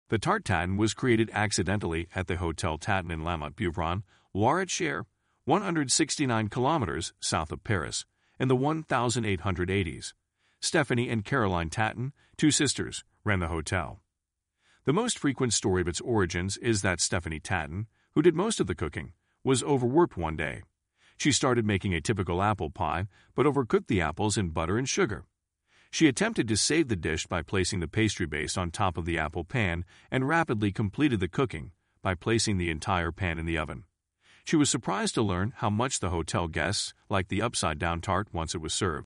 The tart tatin was created accidentally at the Hotel Tatin in La Motte-Beuvron, Loire-et-Cher, 169 kilometers south of Paris, in the 1880s. Stephanie and Caroline Tatin, two sisters, ran the hotel. The most frequent story of its origins is that Stephanie Tatin, who did most of the cooking, was overworked one day. She started making a typical apple pie, but overcooked the apples in butter and sugar. She attempted to save the dish by placing the pastry base on top of the apple pan and rapidly completed the cooking by placing the entire pan in the oven. She was surprised to learn how much the hotel guests liked the upside-down tart once it was served.